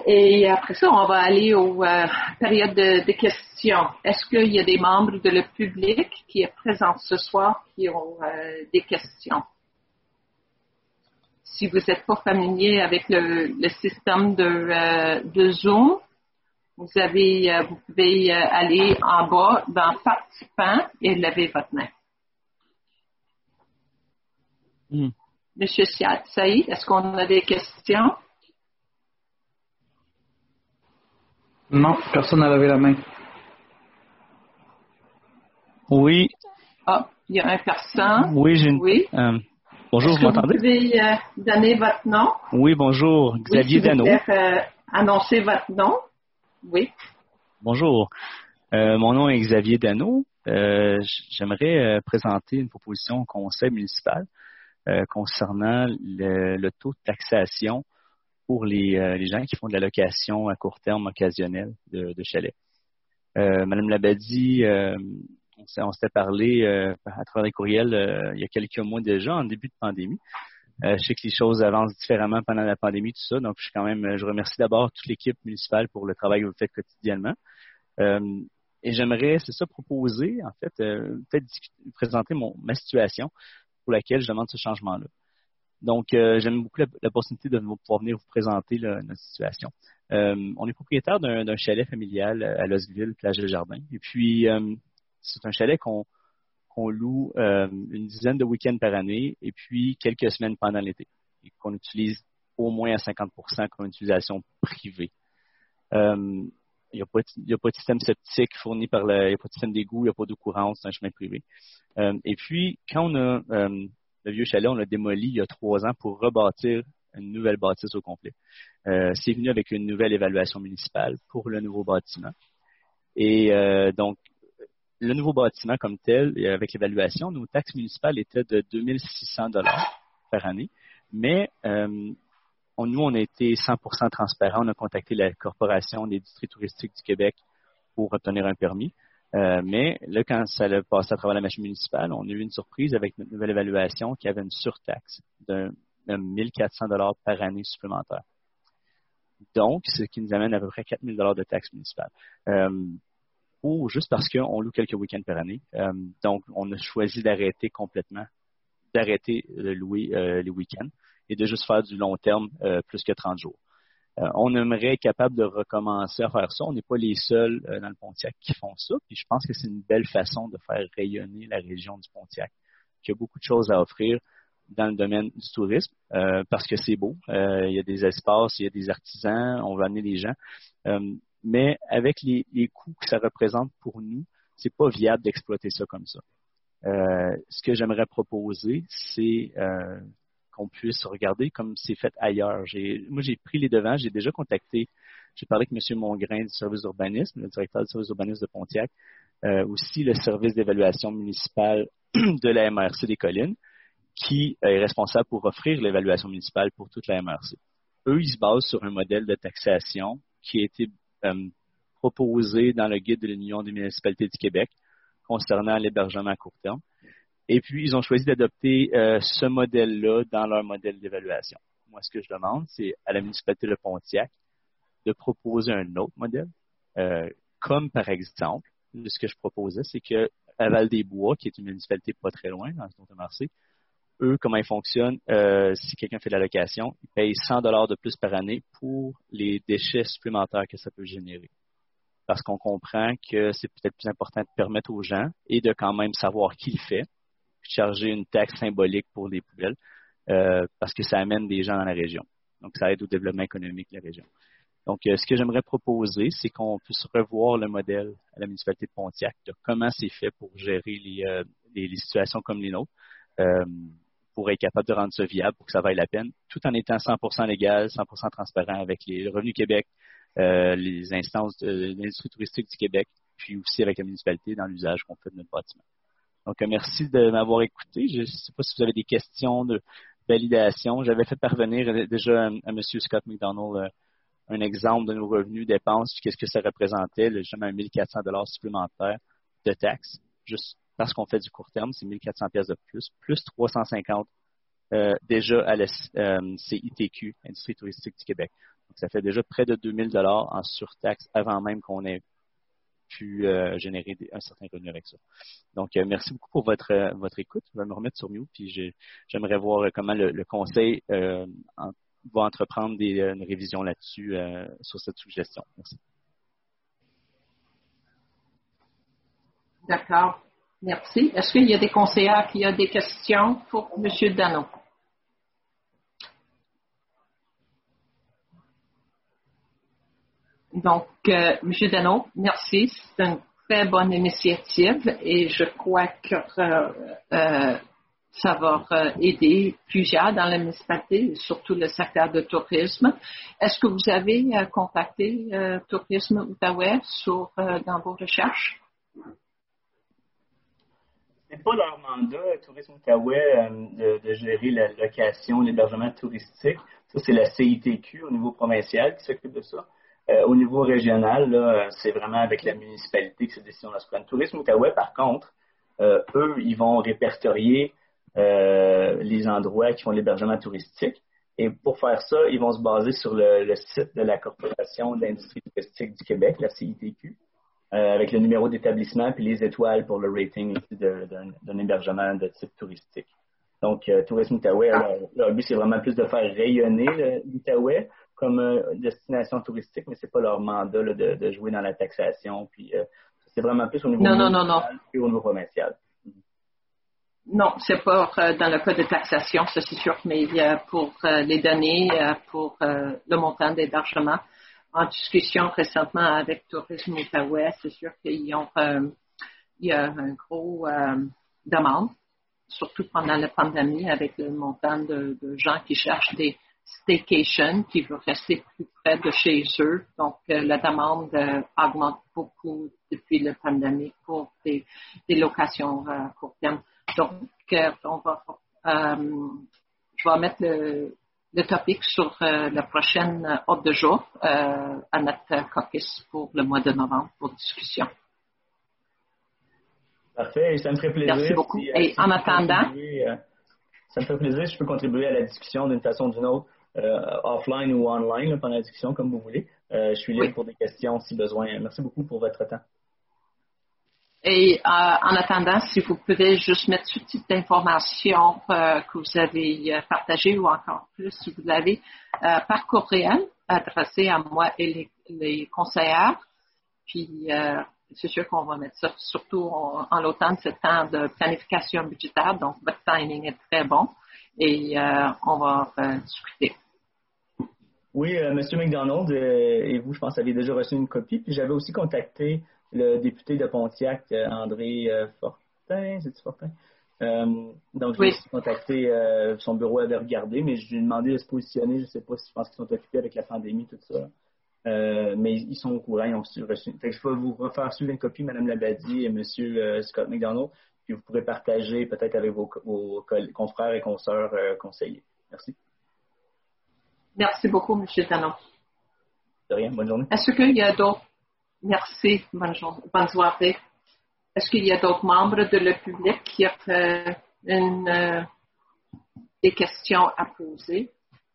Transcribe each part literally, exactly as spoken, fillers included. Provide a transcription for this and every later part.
Et après ça, on va aller aux euh, périodes de, de questions. Est-ce qu'il y a des membres de le public qui est présent ce soir qui ont euh, des questions? Si vous n'êtes pas familier avec le, le système de, euh, de Zoom, vous avez, euh, vous pouvez euh, aller en bas dans participants et lever votre main. Mm. Monsieur Siad Saïd, est-ce qu'on a des questions? Non, personne n'a levé la main. Oui. Ah, il y a un personne. Oui, j'ai une... Oui. Euh, bonjour, est-ce vous m'entendez? Vous pouvez euh, donner votre nom? Oui, bonjour. Xavier oui, Dano. Vous pouvez euh, annoncer votre nom? Oui. Bonjour. Euh, mon nom est Xavier Dano. Euh, j'aimerais euh, présenter une proposition au conseil municipal euh, concernant le, le taux de taxation pour les, euh, les gens qui font de la location à court terme occasionnelle de, de chalets. Euh, Madame Labadie, euh, on s'était parlé euh, à travers les courriels euh, il y a quelques mois déjà, en début de pandémie. Euh, je sais que les choses avancent différemment pendant la pandémie, tout ça, donc je suis quand même, je remercie d'abord toute l'équipe municipale pour le travail que vous faites quotidiennement. Euh, et j'aimerais, c'est ça, proposer, en fait, euh, peut-être présenter mon, ma situation pour laquelle je demande ce changement-là. Donc, euh, j'aime beaucoup la, la possibilité de pouvoir venir vous présenter là, notre situation. Euh, on est propriétaire d'un, d'un chalet familial à Losville, Plage de Jardin. Et puis, euh, c'est un chalet qu'on, qu'on loue euh, une dizaine de week-ends par année et puis quelques semaines pendant l'été. Et qu'on utilise au moins à cinquante pour cent comme utilisation privée. Euh, il n'y a, a pas de système septique fourni par le, il n'y a pas de système d'égout, il n'y a pas d'eau courante, c'est un chemin privé. Euh, et puis, quand on a euh, le vieux chalet, on l'a démoli il y a trois ans pour rebâtir une nouvelle bâtisse au complet. Euh, c'est venu avec une nouvelle évaluation municipale pour le nouveau bâtiment. Et euh, donc, le nouveau bâtiment comme tel, avec l'évaluation, nos taxes municipales étaient de deux mille six cents dollars par année. Mais euh, on, nous, on a été cent pour cent transparent. On a contacté la Corporation des districts touristiques du Québec pour obtenir un permis. Euh, mais là, quand ça a passé à travers la machine municipale, on a eu une surprise avec notre nouvelle évaluation qui avait une surtaxe de, de mille quatre cents dollars par année supplémentaire. Donc, ce qui nous amène à peu près quatre mille dollars de taxes municipales. Euh, ou juste parce qu'on loue quelques week-ends par année. Euh, donc, on a choisi d'arrêter complètement, d'arrêter de louer euh, les week-ends et de juste faire du long terme euh, plus que trente jours. Euh, on aimerait être capable de recommencer à faire ça. On n'est pas les seuls euh, dans le Pontiac qui font ça. Puis je pense que c'est une belle façon de faire rayonner la région du Pontiac, qui a beaucoup de choses à offrir dans le domaine du tourisme, euh, parce que c'est beau. Euh, il y a des espaces, il y a des artisans, on va amener des gens. Euh, mais avec les, les coûts que ça représente pour nous, c'est pas viable d'exploiter ça comme ça. Euh, ce que j'aimerais proposer, c'est euh, qu'on puisse regarder comme c'est fait ailleurs. J'ai, moi, j'ai pris les devants, j'ai déjà contacté, j'ai parlé avec M. Mongrain du service d'urbanisme, le directeur du service d'urbanisme de Pontiac, euh, aussi le service d'évaluation municipale de la M R C des Collines, qui est responsable pour offrir l'évaluation municipale pour toute la M R C. Eux, ils se basent sur un modèle de taxation qui a été euh, proposé dans le guide de l'Union des municipalités du Québec concernant l'hébergement à court terme. Et puis, ils ont choisi d'adopter euh, ce modèle-là dans leur modèle d'évaluation. Moi, ce que je demande, c'est à la municipalité de Pontiac de proposer un autre modèle, euh, comme par exemple, ce que je proposais, c'est que à Val-des-Bois, qui est une municipalité pas très loin, dans ce M R C, eux, comment ils fonctionnent, euh, si quelqu'un fait de la location, ils payent cent dollars de plus par année pour les déchets supplémentaires que ça peut générer. Parce qu'on comprend que c'est peut-être plus important de permettre aux gens et de quand même savoir qui le fait, charger une taxe symbolique pour les poubelles, euh, parce que ça amène des gens dans la région. Donc, ça aide au développement économique de la région. Donc, euh, ce que j'aimerais proposer, c'est qu'on puisse revoir le modèle à la municipalité de Pontiac de comment c'est fait pour gérer les, euh, les, les situations comme les nôtres, euh, pour être capable de rendre ça viable, pour que ça vaille la peine, tout en étant cent pour cent légal, cent pour cent transparent avec les, le Revenu Québec, euh, les instances de, de l'industrie touristique du Québec, puis aussi avec la municipalité dans l'usage qu'on fait de notre bâtiment. Donc, euh, merci de m'avoir écouté. Je ne sais pas si vous avez des questions de validation. J'avais fait parvenir déjà à, à M. Scott McDonald euh, un exemple de nos revenus, dépenses, puis qu'est-ce que ça représentait, le justement mille quatre cents dollars supplémentaires de taxes, juste parce qu'on fait du court terme, c'est mille quatre cents pièces de plus, plus trois cent cinquante euh, déjà à la euh, C I T Q, Industrie touristique du Québec. Donc, ça fait déjà près de deux mille dollars en surtaxe avant même qu'on ait pu euh, générer des, un certain revenu avec ça. Donc, euh, merci beaucoup pour votre euh, votre écoute. Je vais me remettre sur mute, puis j'ai, j'aimerais voir comment le, le conseil euh, en, va entreprendre des, une révision là-dessus euh, sur cette suggestion. Merci. D'accord. Merci. Est-ce qu'il y a des conseillers qui ont des questions pour M. Dano? Donc, euh, M. Dano, merci. C'est une très bonne initiative et je crois que euh, euh, ça va euh, aider plusieurs dans la municipalité, surtout le secteur de tourisme. Est-ce que vous avez euh, contacté euh, Tourisme Outaouais sur, euh, dans vos recherches? C'est pas leur mandat, Tourisme Outaouais, euh, de, de gérer la location, l'hébergement touristique. Ça, c'est la C I T Q au niveau provincial qui s'occupe de ça. Euh, au niveau régional, là, c'est vraiment avec la municipalité que ces décisions-là se prennent. Tourisme Outaouais, par contre, euh, eux, ils vont répertorier euh, les endroits qui font l'hébergement touristique. Et pour faire ça, ils vont se baser sur le, le site de la Corporation d'industrie touristique du Québec, la C I T Q, euh, avec le numéro d'établissement puis les étoiles pour le rating de, d'un, d'un hébergement de type touristique. Donc, euh, Tourisme Outaouais, leur, leur but, c'est vraiment plus de faire rayonner l'Outaouais comme euh, destination touristique, mais c'est pas leur mandat là, de, de jouer dans la taxation. Puis euh, c'est vraiment plus au niveau non, non, non, non. et au niveau provincial. Non, c'est pas euh, dans le cas de taxation, ça c'est sûr, mais euh, pour euh, les données, euh, pour euh, le montant d'hébergement. En discussion récemment avec Tourisme Outaouais, c'est sûr qu'ils ont euh, il y a un gros euh, demande, surtout pendant la pandémie, avec le montant de, de gens qui cherchent des staycations, qui veulent rester plus près de chez eux. Donc, euh, la demande euh, augmente beaucoup depuis la pandémie pour des, des locations à euh, court terme. Donc, euh, on va, euh, je vais mettre le, le topic sur euh, la prochaine ordre de jour euh, à notre caucus pour le mois de novembre pour discussion. Parfait, et ça me ferait plaisir. Merci beaucoup. Si, et si en attendant, euh, ça me ferait plaisir si je peux contribuer à la discussion d'une façon ou d'une autre, euh, offline ou online, là, pendant la discussion, comme vous voulez. Euh, je suis libre oui. pour des questions si besoin. Merci beaucoup pour votre temps. Et euh, en attendant, si vous pouvez juste mettre ce type d'informations euh, que vous avez euh, partagées ou encore plus, si vous l'avez, euh, par courriel, adressé à moi et les, les conseillères. Puis, euh, c'est sûr qu'on va mettre ça, surtout en, en l'automne, c'est le temps de planification budgétaire, donc votre timing est très bon et euh, on va euh, discuter. Oui, euh, M. McDonald euh, et vous, je pense, aviez déjà reçu une copie. Puis j'avais aussi contacté le député de Pontiac, euh, André euh, Fortin, c'est-tu Fortin? Euh, donc, oui. j'ai aussi contacté, euh, son bureau avait regardé, mais je lui ai demandé de se positionner. Je ne sais pas si je pense qu'ils sont occupés avec la pandémie, tout ça. Euh, mais ils sont au courant, ils ont reçu. Fait que je vais vous refaire suivre une copie, Mme Labadie et M. Euh, Scott McDonald, puis vous pourrez partager peut-être avec vos, vos confrères et consoeurs euh, conseillers. Merci. Merci beaucoup, M. Tanon. De rien, bonne journée. Est-ce qu'il y a d'autres... Merci, bonne journée, bonne soirée. Est-ce qu'il y a d'autres membres de le public qui ont euh, une, euh, des questions à poser?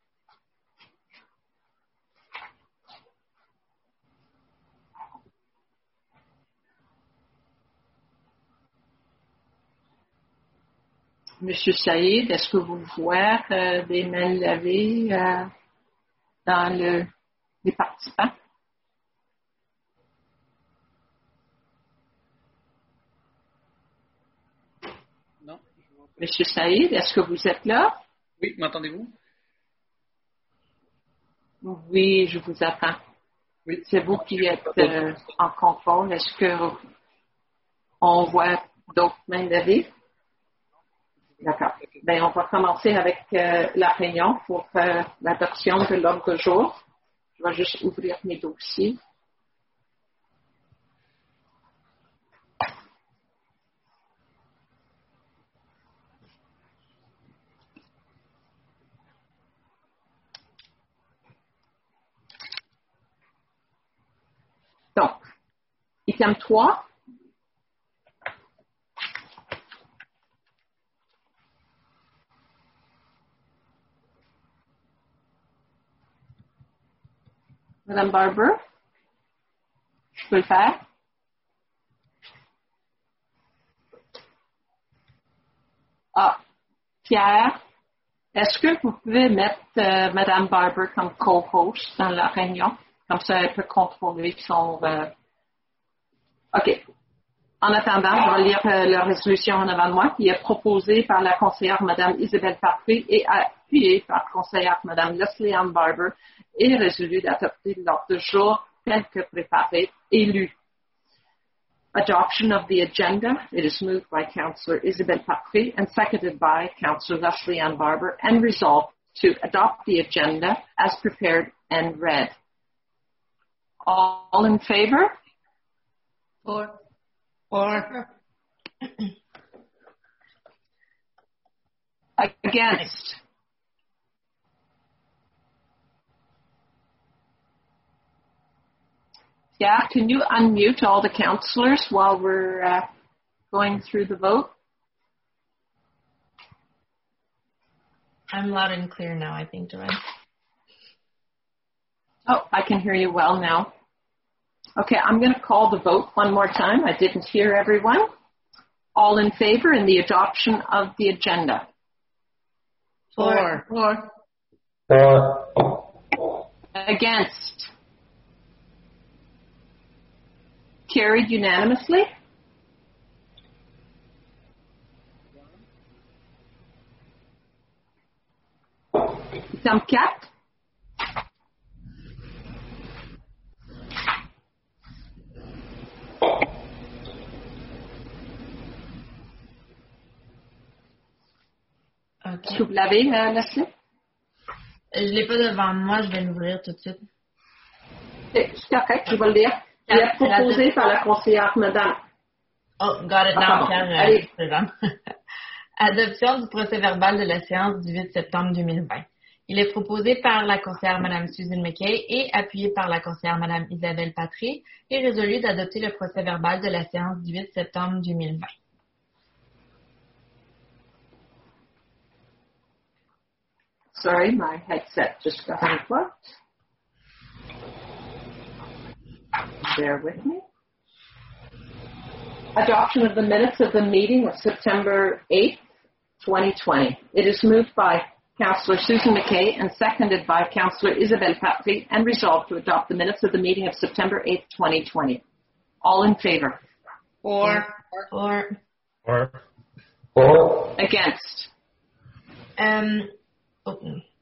Monsieur Saïd, est-ce que vous voyez euh, des mains levées euh, dans le, les participants? Non. Monsieur Saïd, est-ce que vous êtes là? Oui, m'entendez-vous? Oui, je vous attends. Oui. C'est vous qui êtes euh, en contrôle. Est-ce que on voit d'autres mains levées? D'accord. Bien, on va commencer avec euh, la réunion pour euh, l'adoption de l'ordre du jour. Je vais juste ouvrir mes dossiers. Donc, item trois. Madame Barber? Je peux le faire? Ah, Pierre, est-ce que vous pouvez mettre euh, Madame Barber comme co-host dans la réunion? Comme ça, elle peut contrôler son... Euh... OK. En attendant, je vais lire euh, la résolution en avant de moi qui est proposée par la conseillère Mme Isabelle Patry et appuyée par la conseillère Mme Leslie Ann Barber et résolue d'adopter l'ordre du jour tel que préparé et lu. Adoption of the agenda. It is moved by Councillor Isabelle Patry and seconded by Councillor Leslie Ann Barber and resolved to adopt the agenda as prepared and read. All in favor? Four. Or against? Yeah, can you unmute all the councillors while we're uh, going through the vote? I'm loud and clear now, I think, Joanne. Oh, I can hear you well now. Okay, I'm going to call the vote one more time. I didn't hear everyone. All in favor in the adoption of the agenda? Four. Four. Four. Against? Carried unanimously? Some kept? Okay. Est-ce que vous l'avez, euh, Leslie? Je l'ai pas devant moi, je vais l'ouvrir tout de suite. C'est correct, je vais le lire. Il est proposé par la conseillère Madame. Oh, got it now, Ah, Pierre. allez. Euh, présent. Adoption du procès-verbal de la séance du huit septembre deux mille vingt. Il est proposé par la conseillère Mme Susan McKay et appuyé par la conseillère Mme Isabelle Patry et résolu d'adopter le procès-verbal de la séance du huit septembre deux mille vingt. Sorry, my headset just got unplugged. Bear with me. Adoption of the minutes of the meeting of September eighth, twenty twenty. It is moved by Councillor Susan McKay and seconded by Councillor Isabelle Patry and resolved to adopt the minutes of the meeting of September eighth, twenty twenty. All in favor? Four. Four. Four. Four. Against? Um, oh.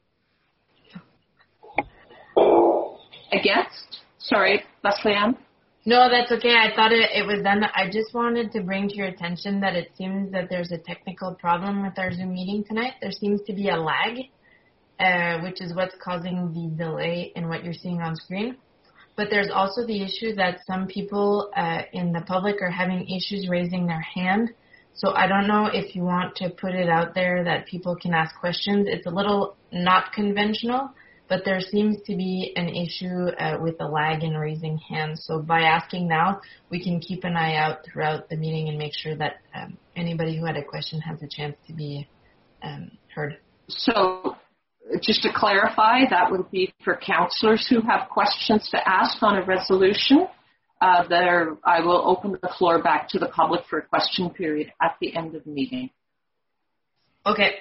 Against? Sorry, Leslie Ann? No, that's okay. I thought it, it was done. I just wanted to bring to your attention that it seems that there's a technical problem with our Zoom meeting tonight. There seems to be a lag, uh, which is what's causing the delay in what you're seeing on screen. But there's also the issue that some people uh, in the public are having issues raising their hand. So I don't know if you want to put it out there that people can ask questions. It's a little not conventional, but there seems to be an issue uh, with the lag in raising hands. So by asking now, we can keep an eye out throughout the meeting and make sure that um, anybody who had a question has a chance to be um, heard. So just to clarify, that would be for councillors who have questions to ask on a resolution. Uh, there, I will open the floor back to the public for a question period at the end of the meeting. Okay.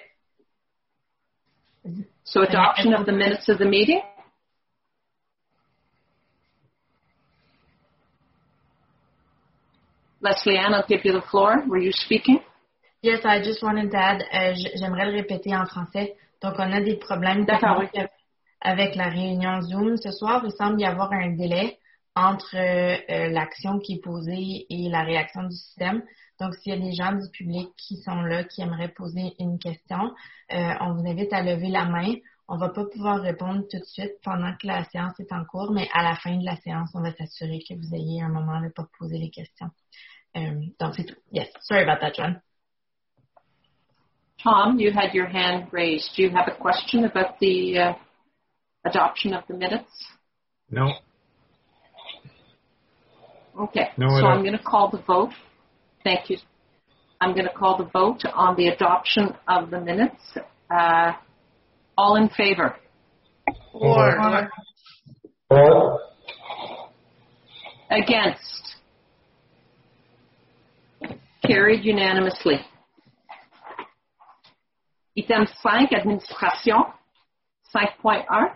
So adoption of the minutes of the meeting. Leslie Ann, I'll give you the floor. Were you speaking? Yes, I just wanted to add, euh, j'aimerais le répéter en français. Donc, on a des problèmes techniques avec la réunion Zoom ce soir. Il semble y avoir un délai entre euh, l'action qui est posée et la réaction du système. Donc, s'il y a des gens du public qui sont là, qui aimeraient poser une question, euh, on vous invite à lever la main. On ne va pas pouvoir répondre tout de suite pendant que la séance est en cours, mais à la fin de la séance, on va s'assurer que vous ayez un moment là pour poser les questions. Euh, donc, c'est tout. Yes, sorry about that, John. Tom, you had your hand raised. Do you have a question about the uh, adoption of the minutes? No. Okay, No, so I I'm going to call the vote. Thank you. I'm going to call the vote on the adoption of the minutes. Uh, all in favor? Four. For. Against? Carried unanimously. Item five, administration, cinq point un.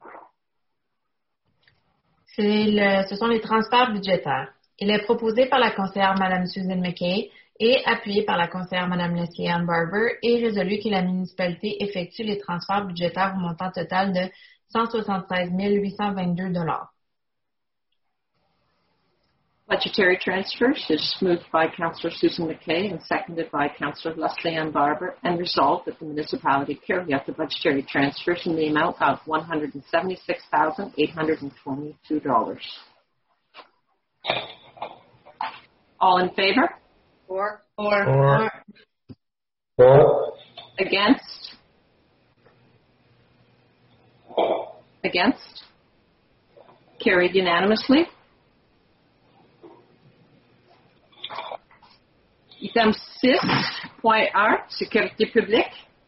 C'est le, ce sont les transferts budgétaires. Il est proposé par la conseillère Mme Susan McKay et appuyé par la conseillère Mme Leslie Ann Barber et résolu que la municipalité effectue les transferts budgétaires au montant total de cent soixante-seize mille huit cent vingt-deux dollars. Budgetary transfers is moved by Councillor Susan McKay and seconded by Councillor Leslie Ann Barber, and resolved that the municipality carry out the budgetary transfers in the amount of one hundred seventy-six thousand eight hundred twenty-two dollars. All in favor? For. For. For. For. Against? Against? Carried unanimously. Item six point un, sécurité publique.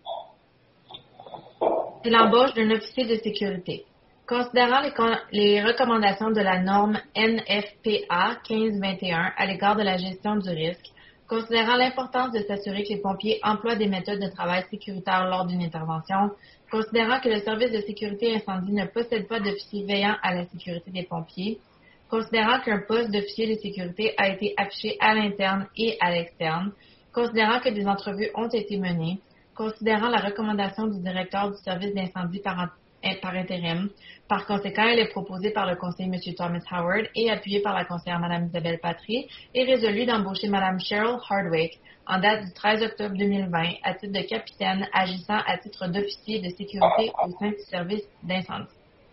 C'est l'embauche d'un officier de sécurité. Considérant les, con- les recommandations de la norme N F P A quinze vingt et un à l'égard de la gestion du risque, considérant l'importance de s'assurer que les pompiers emploient des méthodes de travail sécuritaires lors d'une intervention, considérant que le service de sécurité incendie ne possède pas d'officier veillant à la sécurité des pompiers, considérant qu'un poste d'officier de sécurité a été affiché à l'interne et à l'externe, considérant que des entrevues ont été menées, considérant la recommandation du directeur du service d'incendie par, par intérim. Par conséquent, elle est proposée par le conseiller M. Thomas Howard et appuyée par la conseillère Mme Isabelle Patry et résolue d'embaucher Mme Cheryl Hardwick en date du treize octobre deux mille vingt à titre de capitaine agissant à titre d'officier de sécurité au sein du service d'incendie.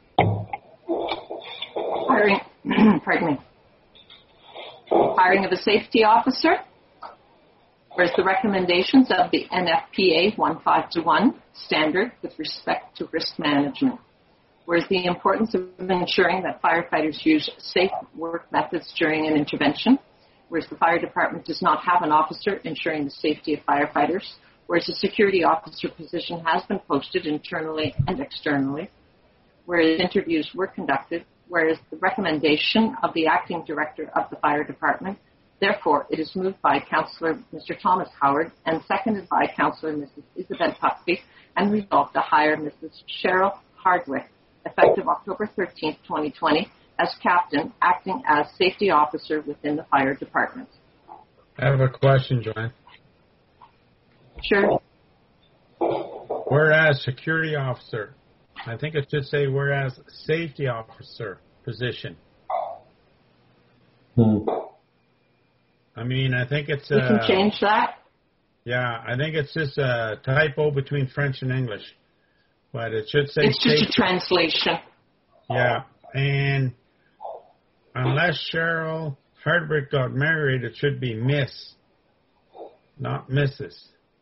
Hiring, pardon me. Hiring of a safety officer. Whereas the recommendations of the N F P A one five to one standard with respect to risk management. Whereas the importance of ensuring that firefighters use safe work methods during an intervention. Whereas the fire department does not have an officer ensuring the safety of firefighters. Whereas a security officer position has been posted internally and externally. Whereas interviews were conducted. Whereas the recommendation of the acting director of the fire department. Therefore, it is moved by Councillor Mister Thomas Howard and seconded by Councillor Missus Isabel Patry and resolved to hire Missus Cheryl Hardwick, effective October thirteenth, twenty twenty, as captain, acting as safety officer within the fire department. I have a question, Joanne. Sure. Whereas security officer, I think it should say whereas safety officer position. Hmm. I mean, I think it's We can uh, change that. yeah, I think it's just a typo between French and English, but it should say It's just safety. a translation. Yeah, and unless Cheryl Hardwick got married, it should be Miss, not Missus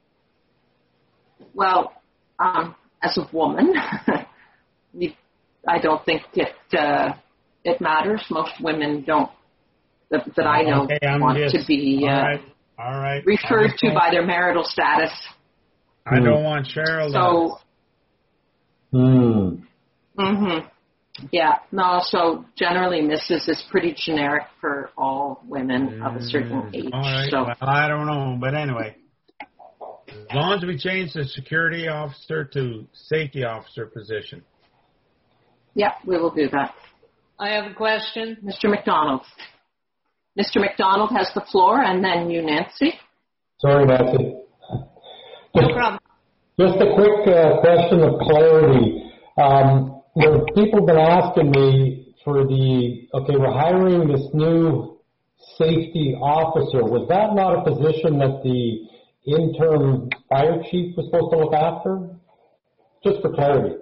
Well, um, as a woman, we, I don't think it uh, it matters. Most women don't, that, that I know, Okay, I'm want just- to be all uh, right, all right. referred I to don't- by their marital status. I don't want Cheryl. So, Hmm. hmm yeah, no, so generally Missus is pretty generic for all women of a certain age. Mm, all right. So, Well, I don't know, but anyway, as long as we change the security officer to safety officer position. yeah, we will do that. I have a question. Mister McDonald. Mister McDonald has the floor, and then you, Nancy. Sorry, Nancy. No problem. Just a quick uh, question of clarity. Um, you know, people have been asking me for the, okay, we're hiring this new safety officer. Was that not a position that the interim fire chief was supposed to look after? Just for clarity.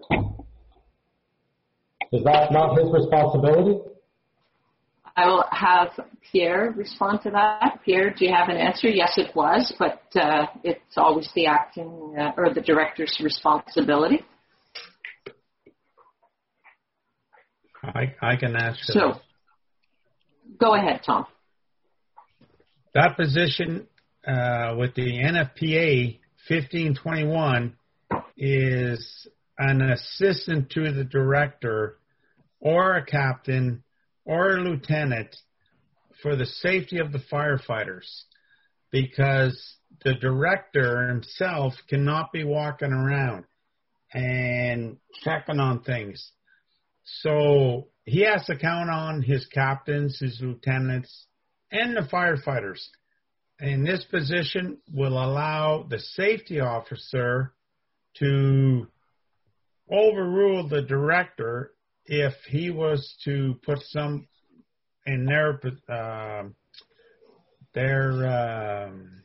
Is that not his responsibility? I will have Pierre respond to that. Pierre, do you have an answer? Yes, it was, but uh, it's always the acting uh, or the director's responsibility. I, I can answer So, that. go ahead, Tom. That position uh, with the N F P A fifteen twenty-one is an assistant to the director or a captain or a lieutenant for the safety of the firefighters, because the director himself cannot be walking around and checking on things. So he has to count on his captains, his lieutenants, and the firefighters. And this position will allow the safety officer to overrule the director if he was to put some in their uh, their um,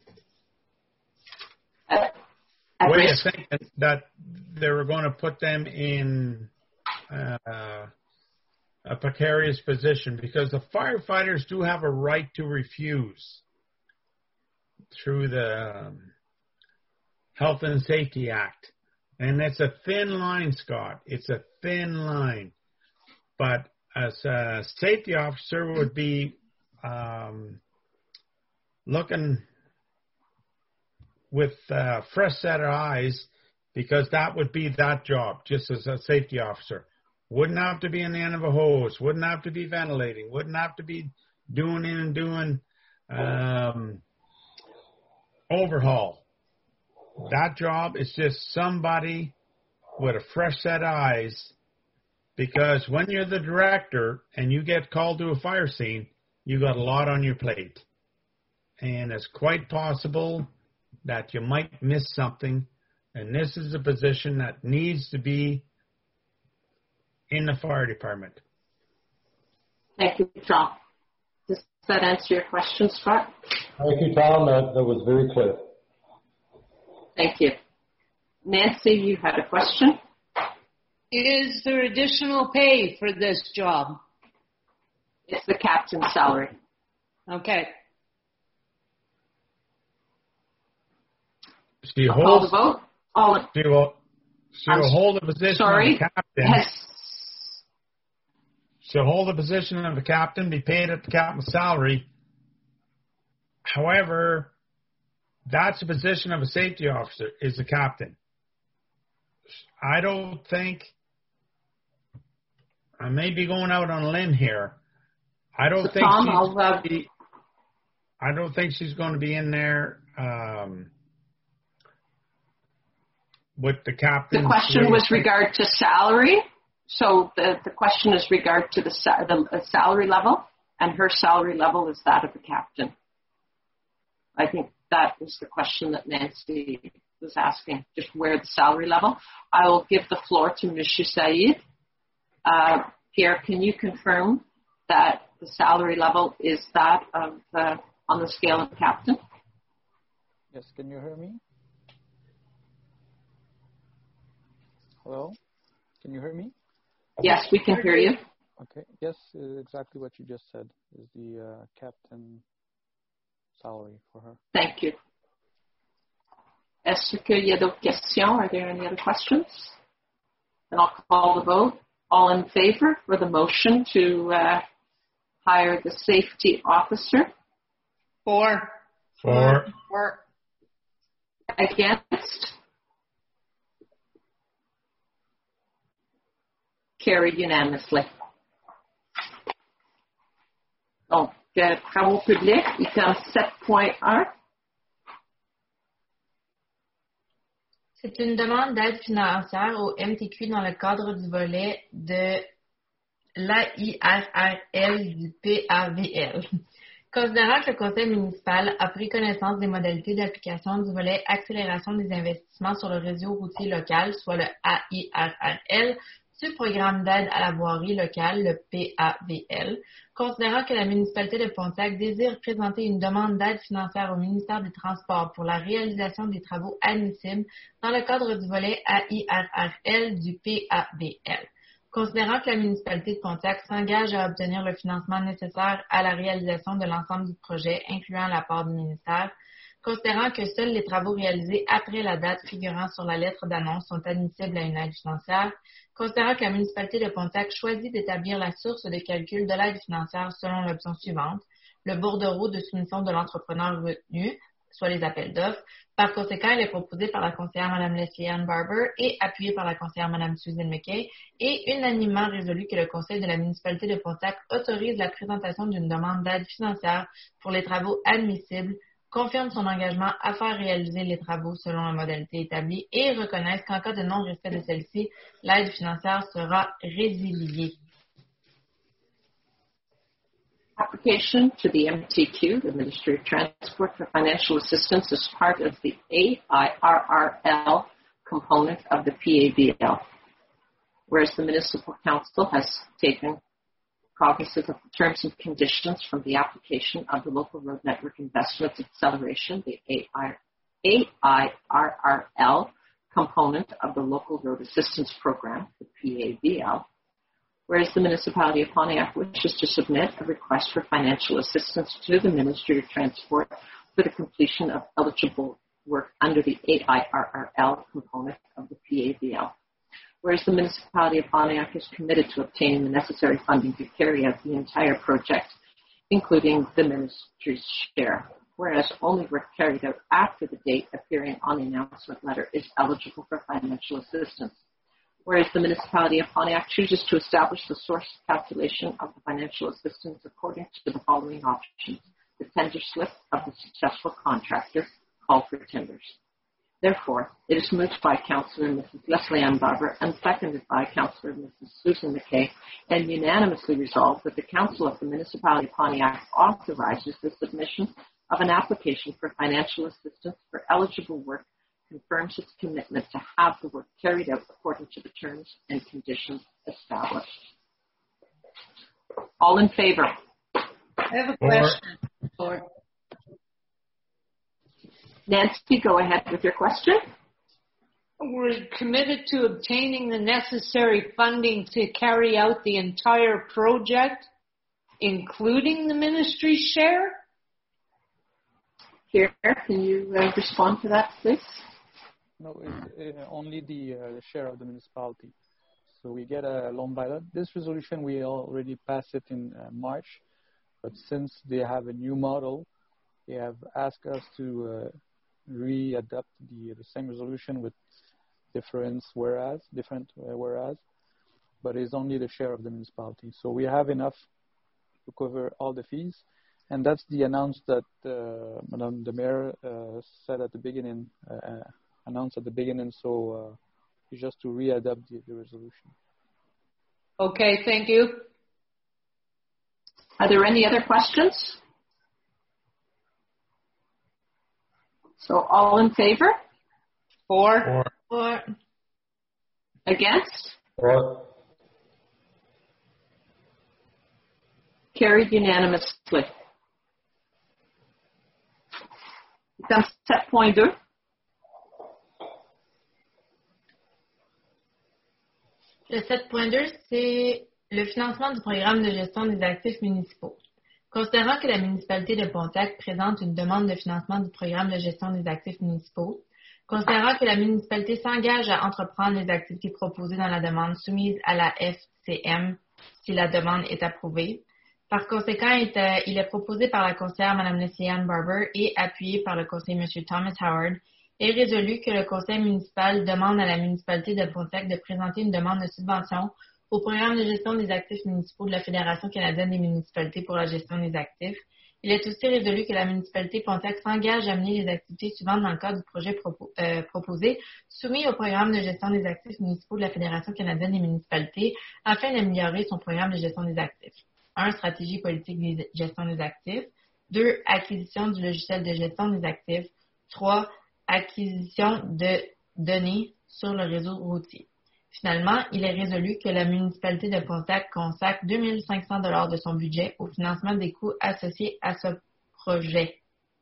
uh, way of thinking, that they were going to put them in uh, a precarious position, because the firefighters do have a right to refuse through the um, Health and Safety Act. And it's a thin line, Scott. It's a thin line. But as a safety officer would be um, looking with a fresh set of eyes, because that would be that job, just as a safety officer. Wouldn't have to be in the end of a hose, wouldn't have to be ventilating, wouldn't have to be doing in and doing um, overhaul. That job is just somebody with a fresh set of eyes, because when you're the director and you get called to a fire scene, you got a lot on your plate. And it's quite possible that you might miss something, and this is a position that needs to be in the fire department. Thank you, John. Does that answer your question, Scott? Thank you, Tom. That, that was very clear. Thank you. Nancy, you had a question? Is there additional pay for this job? It's the captain's salary. Okay. She I'll call holds, the vote. All in, she will, she I'm will hold the position sorry. of the captain. Has, She'll hold the position of the captain, be paid at the captain's salary. However, that's the position of a safety officer, is the captain. I don't think, I may be going out on a limb here. I don't so think Tom, she's I'll, uh, be, I don't think she's going to be in there um, with the captain. the question was regard to salary. So the, the question is regard to the, the salary level, and her salary level is that of the captain. I think that was the question that Nancy was asking, just where the salary level. I will give the floor to Mister Said. Uh, Pierre, can you confirm that the salary level is that of uh, on the scale of captain? Yes, can you hear me? Hello? Can you hear me? Yes, we can hear you. Okay. Yes, exactly what you just said is the uh, captain salary for her. Thank you. Est-ce qu'il y a d'autres questions? Are there any other questions? And I'll call the vote. All in favor for the motion to uh, hire the safety officer? Four. For, Four. Against? Carried unanimously. Donc, euh, travaux publics, item sept point un. C'est une demande d'aide financière au M T Q dans le cadre du volet de l'A I R R L du P A V L. Considérant que le conseil municipal a pris connaissance des modalités d'application du volet accélération des investissements sur le réseau routier local, soit le A I R R L, du programme d'aide à la voirie locale, le P A V L, considérant que la municipalité de Pontiac désire présenter une demande d'aide financière au ministère des Transports pour la réalisation des travaux admissibles dans le cadre du volet A I R R L du P A V L. Considérant que la municipalité de Pontiac s'engage à obtenir le financement nécessaire à la réalisation de l'ensemble du projet, incluant la part du ministère, considérant que seuls les travaux réalisés après la date figurant sur la lettre d'annonce sont admissibles à une aide financière, considérant que la municipalité de Pontiac choisit d'établir la source de calcul de l'aide financière selon l'option suivante, le bordereau de soumission de l'entrepreneur retenu, soit les appels d'offres. Par conséquent, il est proposé par la conseillère Mme Leslie Ann Barber et appuyé par la conseillère Mme Susan McKay et unanimement résolu que le conseil de la municipalité de Pontiac autorise la présentation d'une demande d'aide financière pour les travaux admissibles, confirme son engagement à faire réaliser les travaux selon la modalité établie et reconnaisse qu'en cas de non-respect de celle-ci, l'aide financière sera résiliée. Application to the M T Q, the Ministry of Transport, for financial assistance as part of the A I R R L component of the P A V L. Whereas the Municipal Council has taken cognizance of the terms and conditions from the application of the Local Road Network Investment Acceleration, the A I R R L component of the Local Road Assistance Program, the P A V L. Whereas the Municipality of Pontiac wishes to submit a request for financial assistance to the Ministry of Transport for the completion of eligible work under the A I R R L component of the P A V L. Whereas the Municipality of Pontiac is committed to obtaining the necessary funding to carry out the entire project, including the Ministry's share. Whereas only work carried out after the date appearing on the announcement letter is eligible for financial assistance. Whereas the Municipality of Pontiac chooses to establish the source calculation of the financial assistance according to the following options: the tender slip of the successful contractor, call for tenders. Therefore, it is moved by Councillor Missus Leslie Ann Barber and seconded by Councillor Missus Susan McKay, and unanimously resolved that the Council of the Municipality of Pontiac authorizes the submission of an application for financial assistance for eligible work, confirms its commitment to have the work carried out according to the terms and conditions established. All in favor? I have a question. Or, Nancy, go ahead with your question. we're committed to obtaining the necessary funding to carry out the entire project, including the ministry's share? Here, can you uh, respond to that, please? No, it, uh, only the, uh, the share of the municipality. So we get a loan by loan. This resolution, we already passed it in uh, March, but since they have a new model, they have asked us to uh, re-adapt the, the same resolution with different whereas, different uh, whereas, but it's only the share of the municipality. So we have enough to cover all the fees, and that's the announce that uh, Madame the Mayor uh, said at the beginning, uh, announced at the beginning. So uh, it's just to re-adapt the, the resolution. Okay, thank you. Are there any other questions? So all in favor? For? Or, For. Against? or, Carried unanimously. Item sept point deux. Le sept point deux, c'est le financement du programme de gestion des actifs municipaux. Considérant que la municipalité de Pontiac présente une demande de financement du programme de gestion des actifs municipaux, considérant que la municipalité s'engage à entreprendre les activités proposées dans la demande soumise à la F C M si la demande est approuvée, par conséquent, il est proposé par la conseillère Mme Leslie Ann Barber et appuyé par le conseiller M. Thomas Howard, est résolu que le conseil municipal demande à la municipalité de Pontiac de présenter une demande de subvention au programme de gestion des actifs municipaux de la Fédération canadienne des municipalités pour la gestion des actifs. Il est aussi résolu que la municipalité Pontiac s'engage à mener les activités suivantes dans le cadre du projet propo- euh, proposé, soumis au programme de gestion des actifs municipaux de la Fédération canadienne des municipalités afin d'améliorer son programme de gestion des actifs. un. Stratégie politique de gestion des actifs. deux. Acquisition du logiciel de gestion des actifs. trois. Acquisition de données sur le réseau routier. Finalement, il est résolu que la municipalité de Pontiac consacre deux mille cinq cents dollars de son budget au financement des coûts associés à ce projet.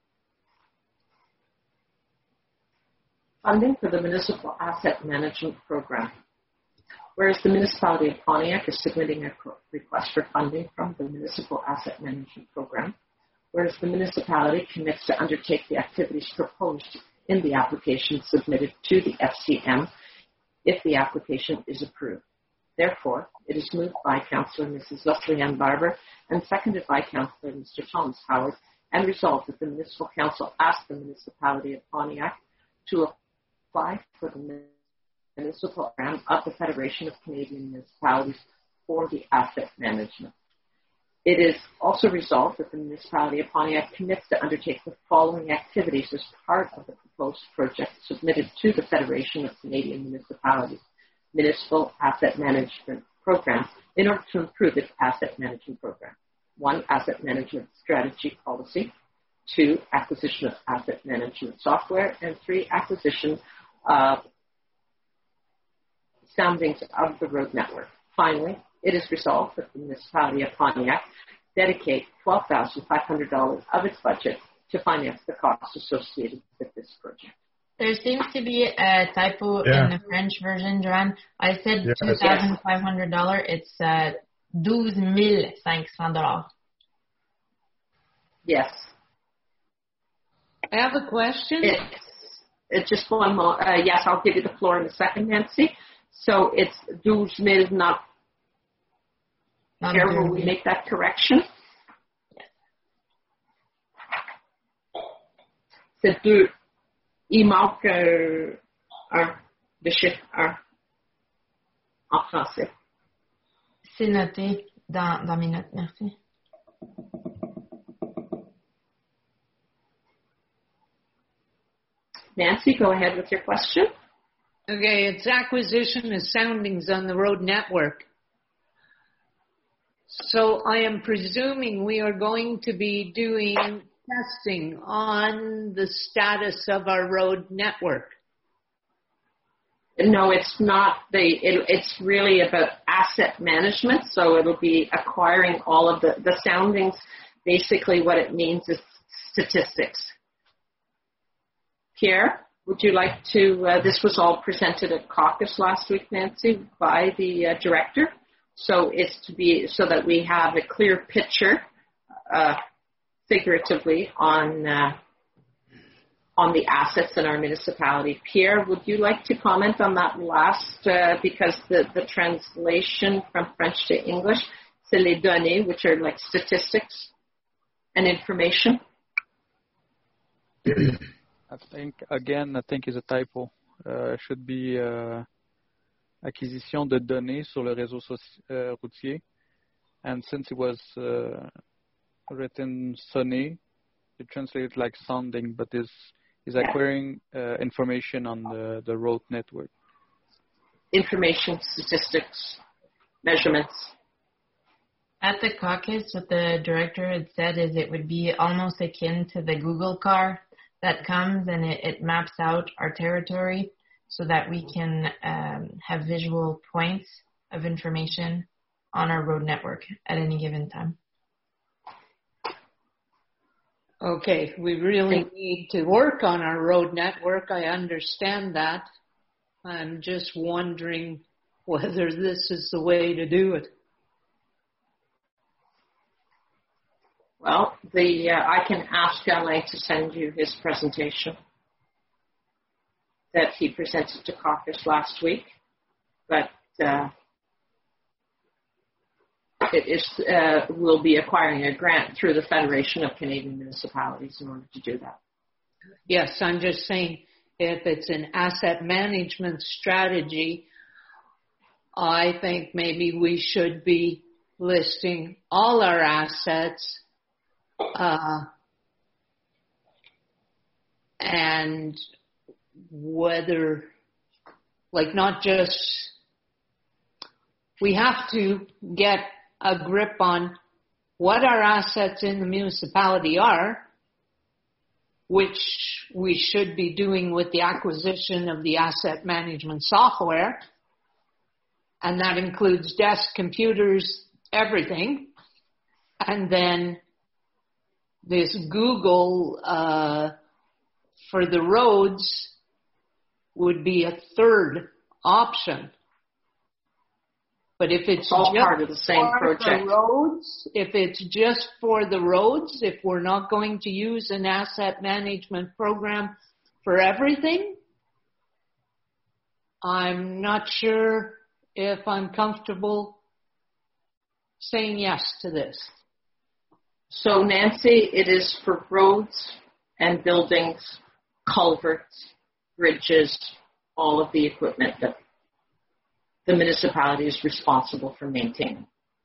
Funding for the Municipal Asset Management Program. Whereas the Municipality of Pontiac is submitting a request for funding from the Municipal Asset Management Program, whereas the municipality commits to undertake the activities proposed in the application submitted to the F C M if the application is approved. Therefore, it is moved by Councillor Missus Leslie Ann Barber and seconded by Councillor Mister Thomas Howard, and resolved that the Municipal Council asked the Municipality of Pontiac to apply for the municipal program of the Federation of Canadian Municipalities for the asset management. It is also resolved that the Municipality of Pontiac commits to undertake the following activities as part of the proposed project submitted to the Federation of Canadian Municipalities Municipal Asset Management Program in order to improve its asset management program. One, asset management strategy policy. Two, acquisition of asset management software. And three, acquisition of soundings of the road network. Finally, it is resolved that the Municipality of Pontiac dedicate twelve thousand five hundred dollars of its budget to finance the costs associated with this project. There seems to be a typo yeah. in the French version, Joanne. I said yes. two thousand five hundred dollars. It's uh, douze mille cinq cents dollars. Yes. I have a question. It's, it's just one more. Uh, yes, I'll give you the floor in a second, Nancy. So it's douze mille, not here. Will we make that correction? C'est deux. Il manque euh, un, le chiffre un en français. C'est noté dans, dans mes notes, merci. Nancy, go ahead with your question. Okay, it's acquisition of soundings on the road network. So I am presuming we are going to be doing testing on the status of our road network. No, it's not. The, it, it's really about asset management. So it'll be acquiring all of the, the soundings. Basically what it means is statistics. Pierre, would you like to, uh, this was all presented at caucus last week, Nancy, by the uh, director. So it's to be, so that we have a clear picture, uh, figuratively on uh, on the assets in our municipality. Pierre, would you like to comment on that last, uh, because the, the translation from French to English, c'est les données, which are like statistics and information? I think, again, I think is a typo. Uh, should be uh, acquisition de données sur le réseau uh, routier. And since it was uh, written sonné, it translated like sounding, but is is acquiring uh, information on the, the road network. Information, statistics, measurements. At the caucus, what the director had said is it would be almost akin to the Google car that comes and it, it maps out our territory so that we can um, have visual points of information on our road network at any given time. Okay, we really need to work on our road network. I understand that. I'm just wondering whether this is the way to do it. Well, the uh, I can ask Alain to send you his presentation that he presented to caucus last week, but uh, it is uh, we'll be acquiring a grant through the Federation of Canadian Municipalities in order to do that. Yes, I'm just saying if it's an asset management strategy, I think maybe we should be listing all our assets uh, and whether, like not just, we have to get a grip on what our assets in the municipality are, which we should be doing with the acquisition of the asset management software. And that includes desk, computers, everything. And then this Google uh, for the roads would be a third option. But if it's all just part of the same for project. the roads, if it's just for the roads, if we're not going to use an asset management program for everything, I'm not sure if I'm comfortable saying yes to this. So, Nancy, it is for roads and buildings, culverts, bridges, all of the equipment that the municipality is responsible for maintaining.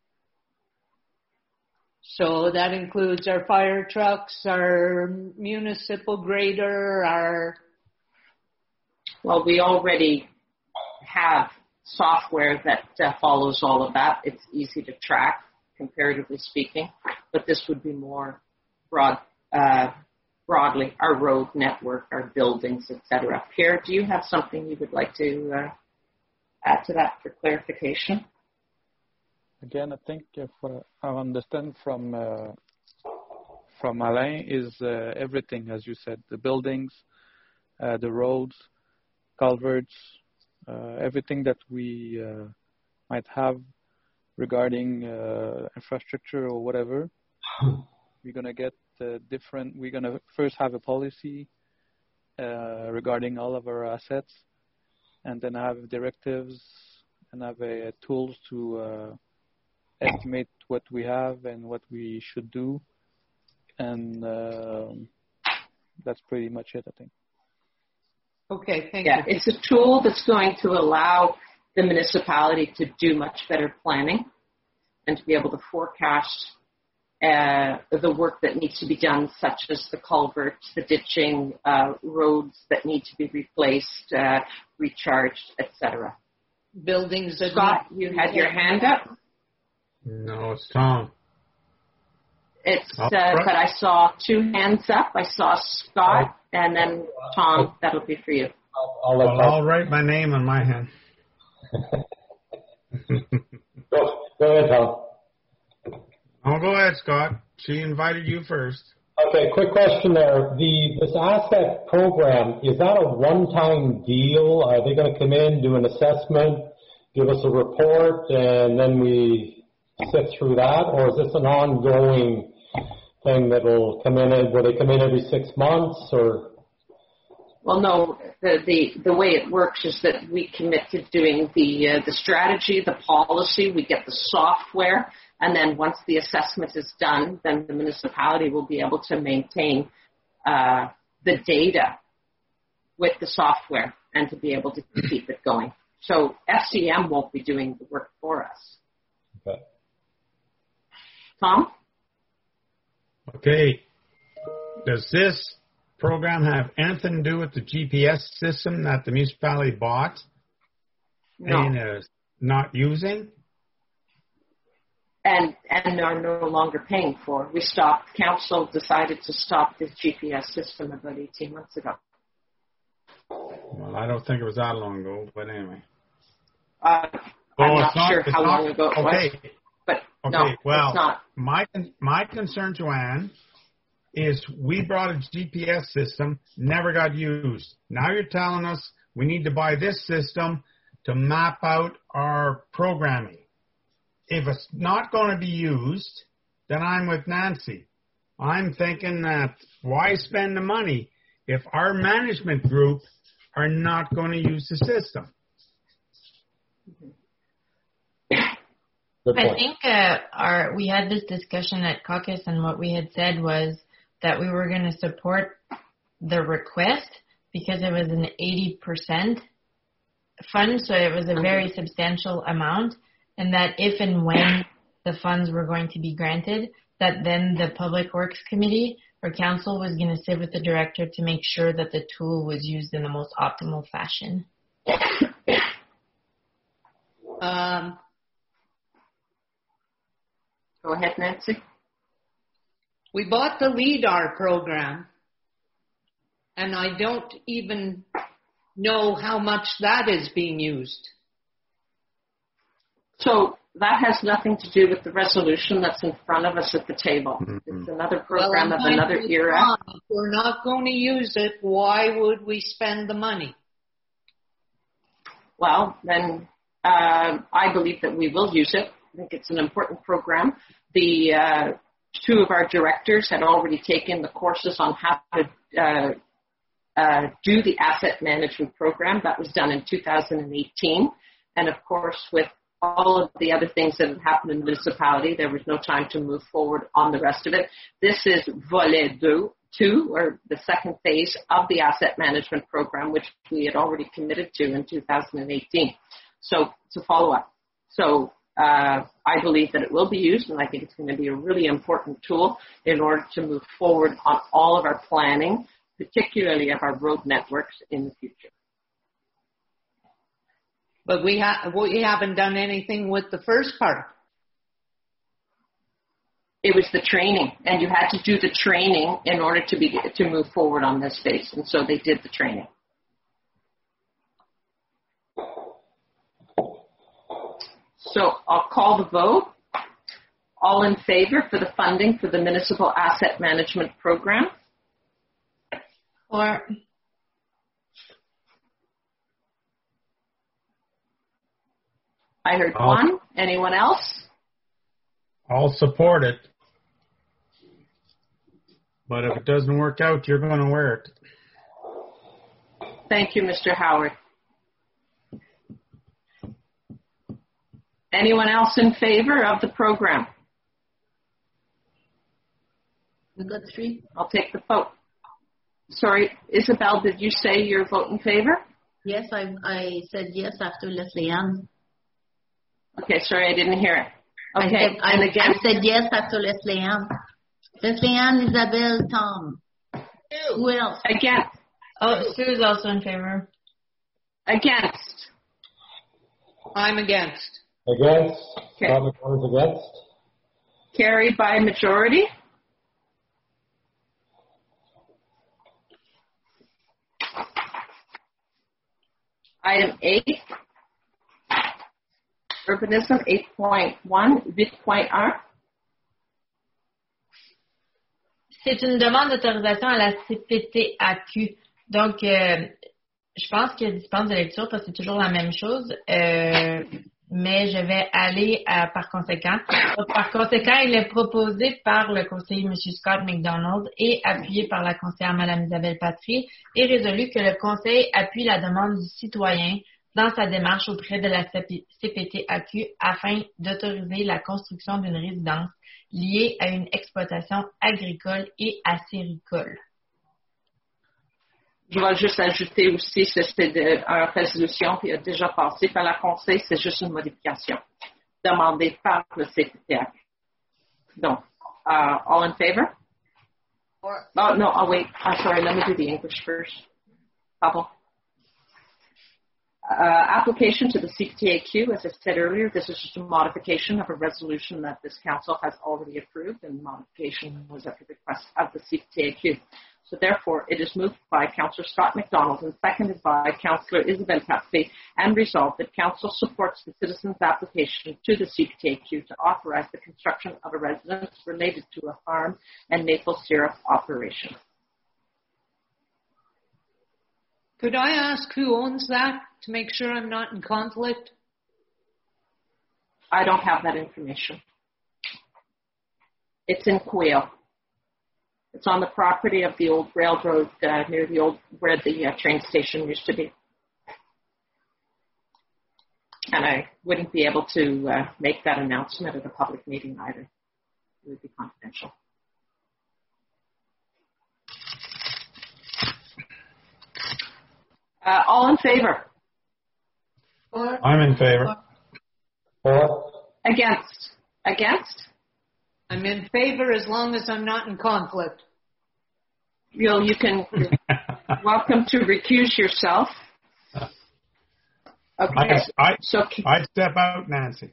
So that includes our fire trucks, our municipal grader, our... Well, we already have software that uh, follows all of that. It's easy to track, comparatively speaking, but this would be more broad, uh, broadly, our road network, our buildings, et cetera. Pierre, do you have something you would like to uh, add to that for clarification? Again, I think if uh, I understand from uh, from Alain is uh, everything, as you said, the buildings, uh, the roads, culverts, uh, everything that we uh, might have regarding uh, infrastructure or whatever. We're gonna get uh, different. We're gonna first have a policy uh, regarding all of our assets, and then have directives and have uh, tools to uh, estimate what we have and what we should do, and uh, that's pretty much it, I think. Okay, thank yeah, you. It's a tool that's going to allow the municipality to do much better planning and to be able to forecast uh, the work that needs to be done, such as the culverts, the ditching, uh, roads that need to be replaced, uh, recharged, et cetera. Buildings that Scott, need- you had your hand up? No, it's Tom. It's, Oh, uh, right. but I saw two hands up. I saw Scott and then Tom. That'll be for you. I'll let Well, I'll write my name on my hand. go, go ahead, Tom. Oh, go ahead, Scott. She invited you first. Okay, quick question there. The this asset program, is that a one-time deal? Are they going to come in, do an assessment, give us a report, and then we sit through that? Or is this an ongoing thing that will come in? Will they come in every six months or? Well, no, the, the, the way it works is that we commit to doing the, uh, the strategy, the policy, we get the software, and then once the assessment is done, then the municipality will be able to maintain uh, the data with the software and to be able to keep it going. So F C M won't be doing the work for us. Okay. Tom? Okay. Does this program have anything to do with the G P S system that the municipality bought No. and is not using? And, and are no longer paying for. We stopped, council decided to stop this G P S system about eighteen months ago. Well, I don't think it was that long ago, but anyway. Uh, Oh, I'm not, it's not- sure it's how not- long ago it okay. was, but Okay, no, well, it's not. my my concern, Joanne, is we brought a G P S system, never got used. Now you're telling us we need to buy this system to map out our programming. If it's not going to be used, then I'm with Nancy. I'm thinking that why spend the money if our management group are not going to use the system? Good I point. think uh, our we had this discussion at caucus, and what we had said was that we were going to support the request because it was an eighty percent fund, so it was a very substantial amount, and that if and when the funds were going to be granted, that then the Public Works Committee or Council was going to sit with the director to make sure that the tool was used in the most optimal fashion. Um, Go ahead, Nancy. we bought the LIDAR program, and I don't even know how much that is being used. So that has nothing to do with the resolution that's in front of us at the table. Mm-hmm. It's another program well, of another era. If we're not going to use it, why would we spend the money? Well, then uh, I believe that we will use it. I think it's an important program. The uh, two of our directors had already taken the courses on how to uh, uh, do the asset management program. That was done in two thousand eighteen. And of course, with all of the other things that have happened in the municipality. There was no time to move forward on the rest of it. This is volet deux, two, or the second phase of the asset management program, which we had already committed to in two thousand eighteen. So it's a follow-up. So uh, I believe that it will be used, and I think it's going to be a really important tool in order to move forward on all of our planning, particularly of our road networks in the future. But we, ha- we haven't done anything with the first part. It was the training, and you had to do the training in order to be to move forward on this phase, and so they did the training. So I'll call the vote. All in favor for the funding for the municipal asset management program? Or I heard I'll, one. Anyone else? I'll support it. But if it doesn't work out, you're going to wear it. Thank you, Mister Howard. Anyone else in favor of the program? We got three. I'll take the vote. Sorry, Isabel, did you say your vote in favor? Yes, I I said yes after Leslie Ann. Okay, sorry, I didn't hear it. Okay, I said, and I, again, I said yes after Leslie Ann. Leslie Ann, Isabel, Tom. Who else? against, oh, Sue's also in favor. against, I'm against. Against? Okay. Scott McCord's against? carried by majority. Item eight, urbanism eight point one, eight point one. C'est une demande d'autorisation à la C P T A Q. Donc, euh, je pense qu'il dispense de lecture parce que c'est toujours la même chose, euh, mais je vais aller à, par conséquent. Donc, par conséquent, il est proposé par le conseiller M. Scott McDonald et appuyé par la conseillère Mme Isabelle Patry et résolu que le conseil appuie la demande du citoyen dans sa démarche auprès de la C P T A Q afin d'autoriser la construction d'une résidence liée à une exploitation agricole et acéricole. Je vais juste ajouter aussi, c'est une résolution qui a déjà passé par la Conseil, c'est juste une modification demandée par le C P T A Q. Donc, uh, all in favor? Or, oh, no, oh, wait, I'm sorry, let me do the English first. Pardon. Uh, application to the C P T A Q, as I said earlier, this is just a modification of a resolution that this council has already approved, and modification was at the request of the C P T A Q. So therefore, it is moved by Councillor Scott McDonald and seconded by Councillor Isabelle Patry, and resolved that Council supports the citizens' application to the C P T A Q to authorize the construction of a residence related to a farm and maple syrup operation. Could I ask who owns that to make sure I'm not in conflict? I don't have that information. It's in Quail. It's on the property of the old railroad uh, near the old where the uh, train station used to be. And I wouldn't be able to uh, make that announcement at a public meeting either. It would be confidential. Uh, all in favor? Or, I'm in favor. Or? Against? Against? I'm in favor as long as I'm not in conflict. You know, you can, welcome to recuse yourself. Okay. I, I, so, I'd step out, Nancy.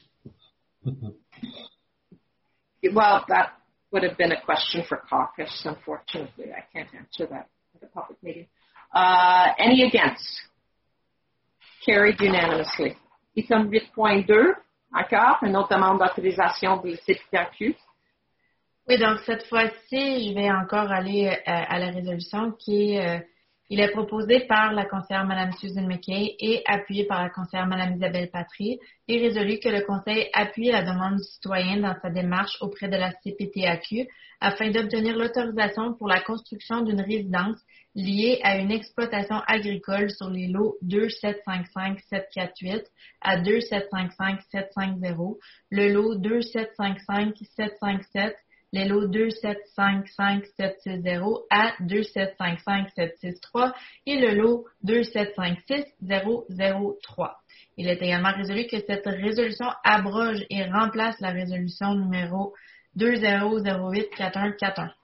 Well, that would have been a question for caucus. Unfortunately, I can't answer that at a public meeting. Uh, any against? Carried unanimously. Item eight point two, encore, une autre demande d'autorisation des C P T A Q. Oui, donc cette fois-ci, je vais encore aller euh, à la résolution qui est euh, Il est proposé par la conseillère Mme Susan McKay et appuyé par la conseillère Mme Isabelle Patry et résolu que le Conseil appuie la demande du citoyen dans sa démarche auprès de la C P T A Q afin d'obtenir l'autorisation pour la construction d'une résidence liée à une exploitation agricole sur les lots deux sept cinq cinq sept quatre huit à deux sept cinq cinq sept cinq zéro, le lot deux sept cinq cinq sept cinq sept, les lots deux sept cinq cinq sept six zéro à deux sept cinq cinq sept six trois et le lot deux sept cinq six zéro zéro trois. Il est également résolu que cette résolution abroge et remplace la résolution numéro deux zéro zéro huit quatre un quatre un.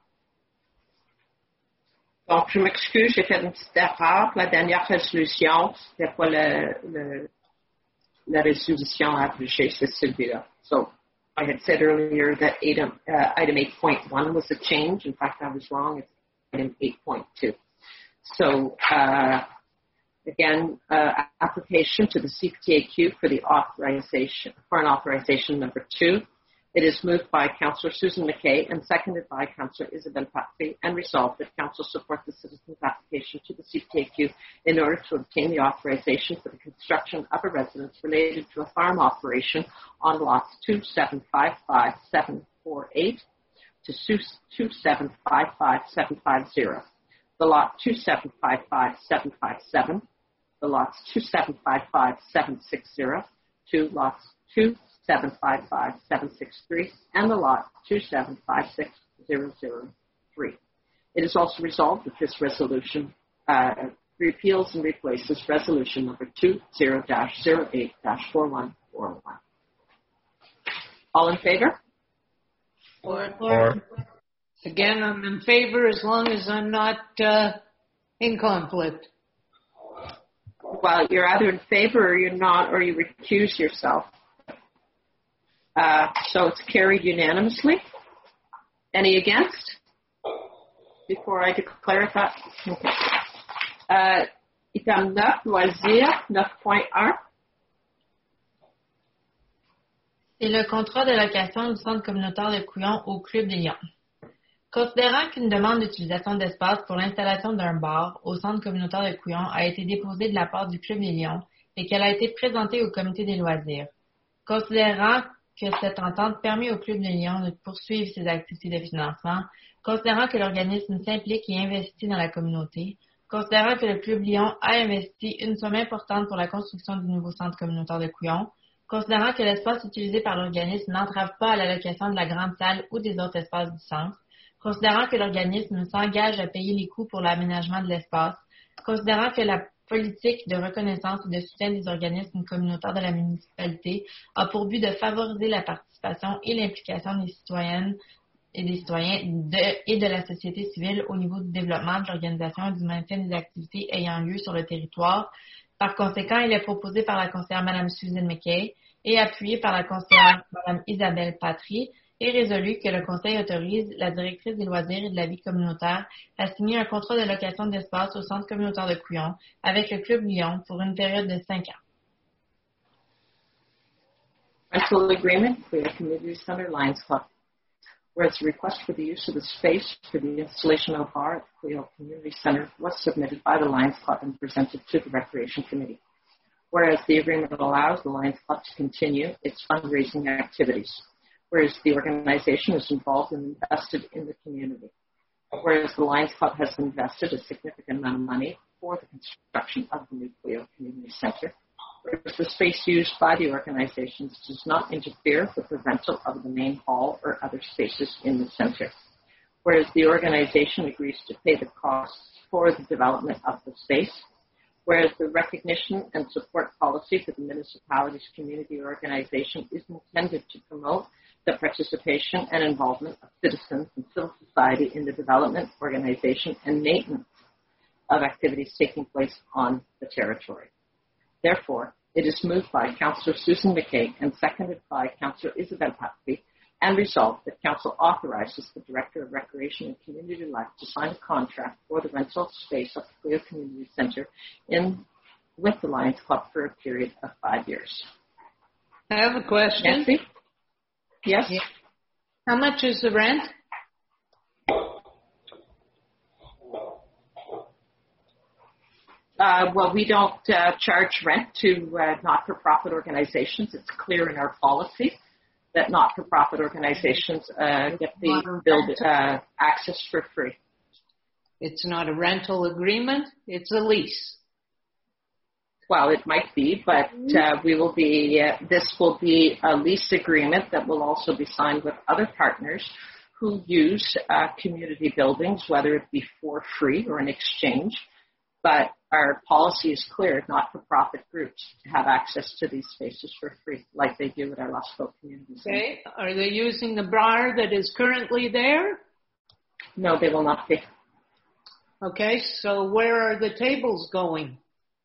Donc, je m'excuse, j'ai fait une petite erreur. La dernière résolution, c'était pas le, le, la résolution abrogée, c'est celui-là. So, I had said earlier that item, uh, item eight point one was a change. In fact, I was wrong. It's item eight point two. So, uh, again, uh, application to the C P T A Q for the authorization, for an authorization number two. It is moved by Councillor Susan McKay and seconded by Councillor Isabelle Patry, and resolved that Council support the citizens' application to the C P T A Q in order to obtain the authorization for the construction of a residence related to a farm operation on lots two seven five five seven four eight to two seven five five seven five zero. The lot two seven five five seven five seven, the lots two seven five five seven six zero, to lots two seven five five seven six three, and the lot two seven five six zero zero three. It is also resolved that this resolution uh, repeals and replaces resolution number two zero dash zero eight dash four one four one. All in favor? Or, or. Again, I'm in favor as long as I'm not uh, in conflict. Well, you're either in favor or you're not, or you recuse yourself. Uh, so it's carried unanimously. Any against? Before I declare that. Okay. Uh, item neuf, loisirs, neuf point un. C'est le contrat de location du centre communautaire de Couillon au Club des Lions. Considérant qu'une demande d'utilisation d'espace pour l'installation d'un bar au centre communautaire de Couillon a été déposée de la part du Club des Lions et qu'elle a été présentée au comité des loisirs, considérant que cette entente permet au Club des Lions de poursuivre ses activités de financement, considérant que l'organisme s'implique et investit dans la communauté, considérant que le Club Lyon a investi une somme importante pour la construction du nouveau centre communautaire de Couillon, considérant que l'espace utilisé par l'organisme n'entrave pas à l'allocation de la grande salle ou des autres espaces du centre, considérant que l'organisme s'engage à payer les coûts pour l'aménagement de l'espace, considérant que la politique de reconnaissance et de soutien des organismes communautaires de la municipalité a pour but de favoriser la participation et l'implication des citoyennes et des citoyens de, et de la société civile au niveau du développement de l'organisation et du maintien des activités ayant lieu sur le territoire. Par conséquent, il est proposé par la conseillère Mme Susan McKay et appuyé par la conseillère Mme Isabelle Patry et résolu que le Conseil autorise la directrice des loisirs et de la vie communautaire à signer un contrat de location d'espace au centre communautaire de Couillon avec le Club Lyon pour une période de cinq ans. Rental agreement for the Community Center Lions Club. Whereas the request for the use of the space for the installation of a bar at the Couillon Community Center was submitted by the Lions Club and presented to the Recreation Committee. Whereas the agreement allows the Lions Club to continue its fundraising activities. Whereas the organization is involved and invested in the community. Whereas the Lions Club has invested a significant amount of money for the construction of the new Couillon Community Center. Whereas the space used by the organizations does not interfere with the rental of the main hall or other spaces in the center. Whereas the organization agrees to pay the costs for the development of the space. Whereas the recognition and support policy for the municipality's community organization is intended to promote the participation and involvement of citizens and civil society in the development, organization, and maintenance of activities taking place on the territory. Therefore, it is moved by Councillor Susan McKay and seconded by Councillor Isabelle Patry, and resolved that Council authorizes the Director of Recreation and Community Life to sign a contract for the rental space of the Couillon Community Center in with the Lions Club for a period of five years. I have a question. Nancy? Yes? Yeah. How much is the rent? Uh, well, we don't uh, charge rent to uh, not-for-profit organizations. It's clear in our policy that not-for-profit organizations uh, get the build uh, access for free. It's not a rental agreement. It's a lease. Well, it might be, but uh, we will be. Uh, this will be a lease agreement that will also be signed with other partners who use uh, community buildings, whether it be for free or in exchange. But our policy is clear, not-for-profit groups to have access to these spaces for free, like they do at our Lusco Community Center. Okay. Are they using the bar that is currently there? No, they will not be. Okay, so where are the tables going?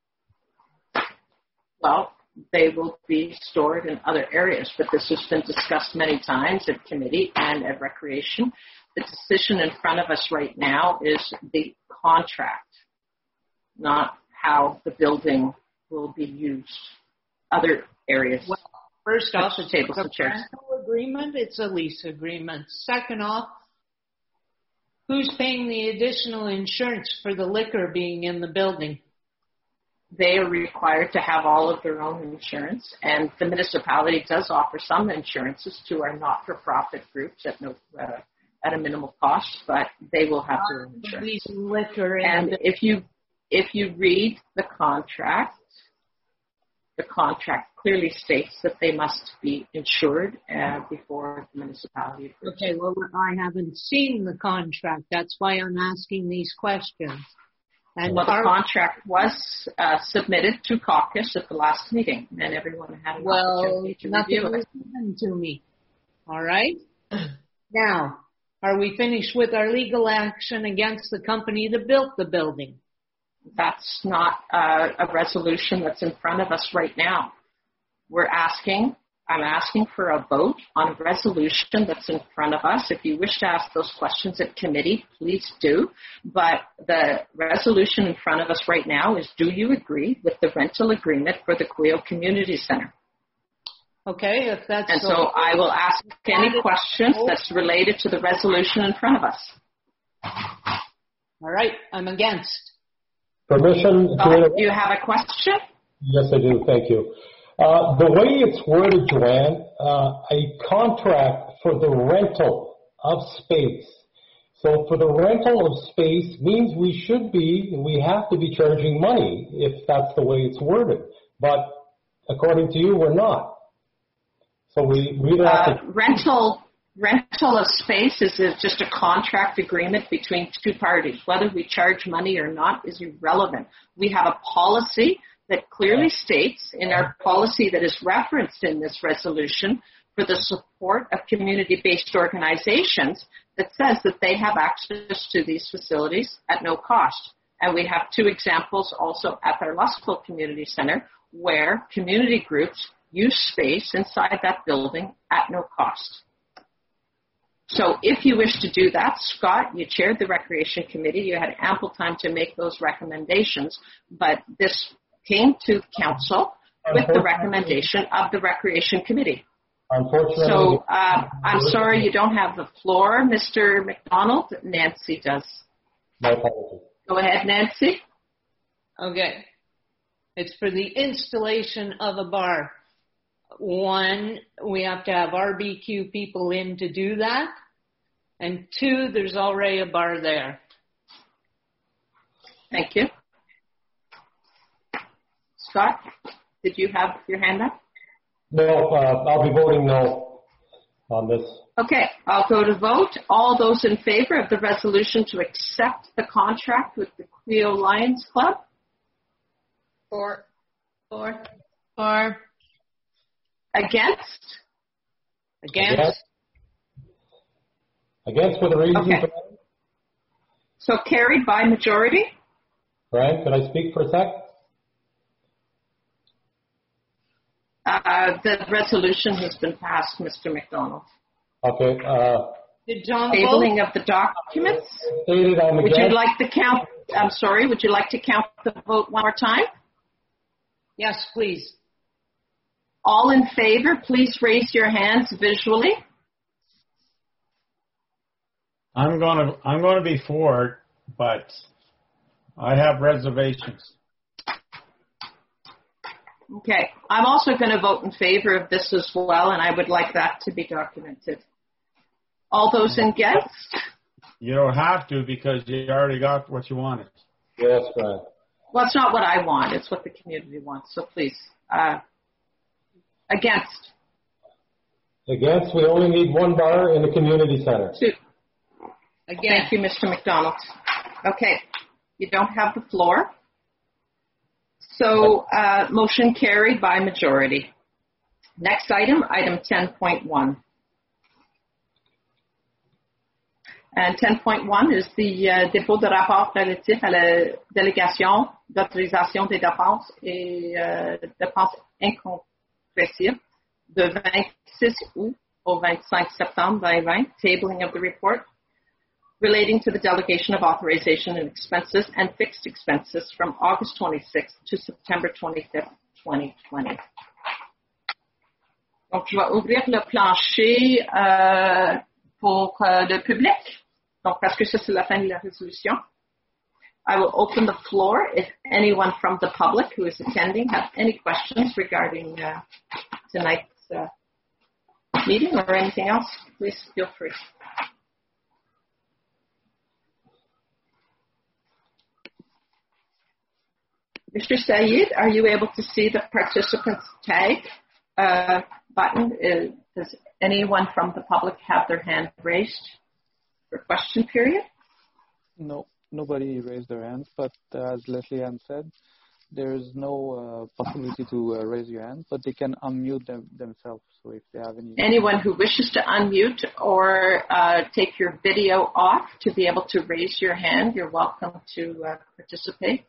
Well, they will be stored in other areas, but this has been discussed many times at committee and at recreation. The decision in front of us right now is the contract, not how the building will be used. Other areas. Well, first off, it's tables a and chairs. rental agreement. It's a lease agreement. Second off, who's paying the additional insurance for the liquor being in the building? They are required to have all of their own insurance, and the municipality does offer some insurances to our not-for-profit groups at no uh, at a minimal cost, but they will have their own insurance. Liquor and if you if you read the contract, the contract clearly states that they must be insured uh, before the municipality approves. Okay, well, I haven't seen the contract. That's why I'm asking these questions. And well, the our, contract was uh, submitted to caucus at the last meeting, and everyone had an well, opportunity to nothing review was it. given to me. All right? Now, are we finished with our legal action against the company that built the building? That's not uh, a resolution that's in front of us right now. We're asking, I'm asking for a vote on a resolution that's in front of us. If you wish to ask those questions at committee, please do. But the resolution in front of us right now is, do you agree with the rental agreement for the Cuyo Community Center? Okay, if that's And so okay. I will ask any questions that's related to the resolution in front of us. All right, I'm against. Permission? Uh, do you have a question? Yes, I do. Thank you. Uh, the way it's worded, Joanne, uh, a contract for the rental of space. So for the rental of space means we should be, we have to be charging money if that's the way it's worded. But according to you, we're not. So we, we have uh, to... rental rental of space is a, just a contract agreement between two parties. Whether we charge money or not is irrelevant. We have a policy that clearly states in our policy that is referenced in this resolution for the support of community-based organizations that says that they have access to these facilities at no cost. And we have two examples also at our Lusco Community Center where community groups use space inside that building at no cost. So if you wish to do that, Scott, you chaired the Recreation Committee. You had ample time to make those recommendations, but this came to council with the recommendation of the Recreation Committee. Unfortunately, so uh, I'm sorry you don't have the floor, Mister McDonald. Nancy does. My apologies. Go ahead, Nancy. Okay. It's for the installation of a bar. One, we have to have R B Q people in to do that. And two, there's already a bar there. Thank you. Scott, did you have your hand up? No, uh, I'll be voting no on this. Okay, I'll go to vote. All those in favor of the resolution to accept the contract with the Cuyo Lions Club? Four. Four. Four. Against? Against? Against, Against for the reason. Okay. So carried by majority? Brian, could I speak for a sec? Uh, the resolution has been passed, Mister McDonald. Okay. Uh, Did John Tabling vote? of the documents. stated I'm Would against. you like to count? I'm sorry. Would you like to count the vote one more time? Yes, please. All in favor, please raise your hands visually. I'm going to I'm going to be for it, but I have reservations. Okay. I'm also going to vote in favor of this as well, and I would like that to be documented. All those against? You don't have to because you already got what you wanted. Yes, right. Well, it's not what I want. It's what the community wants. So please, uh, against? Against, we only need one bar in the community center. Two. Again. Thank you, Mister McDonald. Okay. You don't have the floor. So uh, motion carried by majority. Next item, item ten point one. And ten point one is the uh, dépôt de rapport relatif à la délégation d'autorisation des dépenses et euh, dépenses incompressibles de vingt-six août au vingt-cinq septembre vingt vingt, tabling of the report relating to the delegation of authorization and expenses and fixed expenses from August twenty-sixth to September twenty-fifth, twenty twenty. Donc, je vais ouvrir le plancher euh, pour euh, le public. Donc, parce que ça, c'est la fin de la résolution. I will open the floor if anyone from the public who is attending have any questions regarding uh, tonight's uh, meeting or anything else. Please feel free. Mister Saeed, are you able to see the participants tag uh, button? Uh, does anyone from the public have their hand raised for question period? No, nobody raised their hands, but uh, as Leslie Ann said, there is no uh, possibility to uh, raise your hand, but they can unmute them, themselves. So if they have any... Anyone who wishes to unmute or uh, take your video off to be able to raise your hand, you're welcome to uh, participate.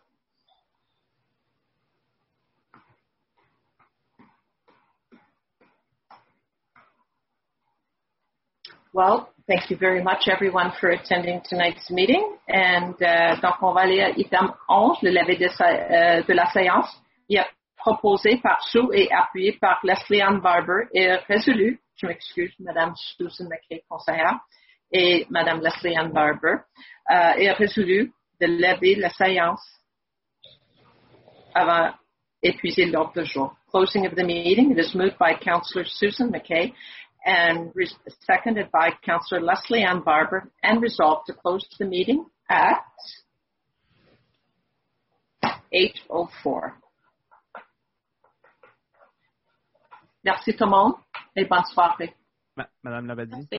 Well, thank you very much, everyone, for attending tonight's meeting. And uh, donc, on va aller à item onze, le lever de, euh, de la séance. Il est proposé par Sue et appuyé par Leslie Ann Barber et résolu, je m'excuse, Madame Susan McKay, conseillère, et Madame Leslie Ann Barber, euh, est résolu de lever la séance avant épuiser l'ordre du jour. Closing of the meeting, it is moved by Councillor Susan McKay and re- seconded by Councillor Leslie Ann Barber, and resolved to close the meeting at eight oh four. Merci tout le monde et bonne soirée. Madame Labadie.